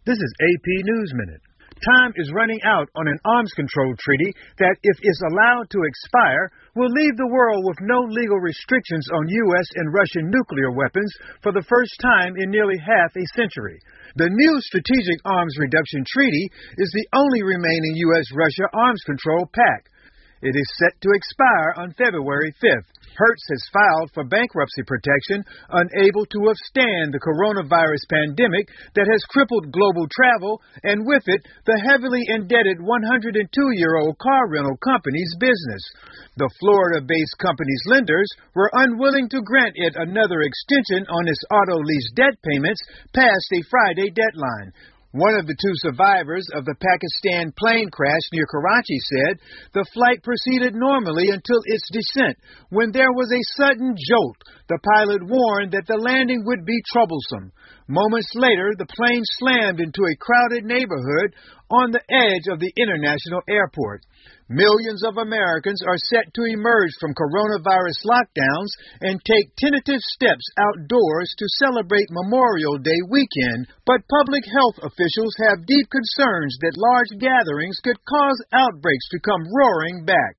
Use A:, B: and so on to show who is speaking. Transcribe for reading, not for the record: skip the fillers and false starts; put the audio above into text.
A: This is AP News Minute. Time is running out on an arms control treaty that, if it's allowed to expire, will leave the world with no legal restrictions on U.S. and Russian nuclear weapons for the first time in nearly half a century. The new Strategic Arms Reduction Treaty is the only remaining U.S.-Russia arms control pact. It is set to expire on February 5th. Hertz has filed for bankruptcy protection, unable to withstand the coronavirus pandemic that has crippled global travel, and with it, the heavily indebted 102-year-old car rental company's business. The Florida-based company's lenders were unwilling to grant it another extension on its auto lease debt payments past a Friday deadline. One of the two survivors of the Pakistan plane crash near Karachi said the flight proceeded normally until its descent, when there was a sudden jolt. The pilot warned that the landing would be troublesome. Moments later, the plane slammed into a crowded neighborhood on the edge of the international airport. Millions of Americans are set to emerge from coronavirus lockdowns and take tentative steps outdoors to celebrate Memorial Day weekend, but public health officials have deep concerns that large gatherings could cause outbreaks to come roaring back.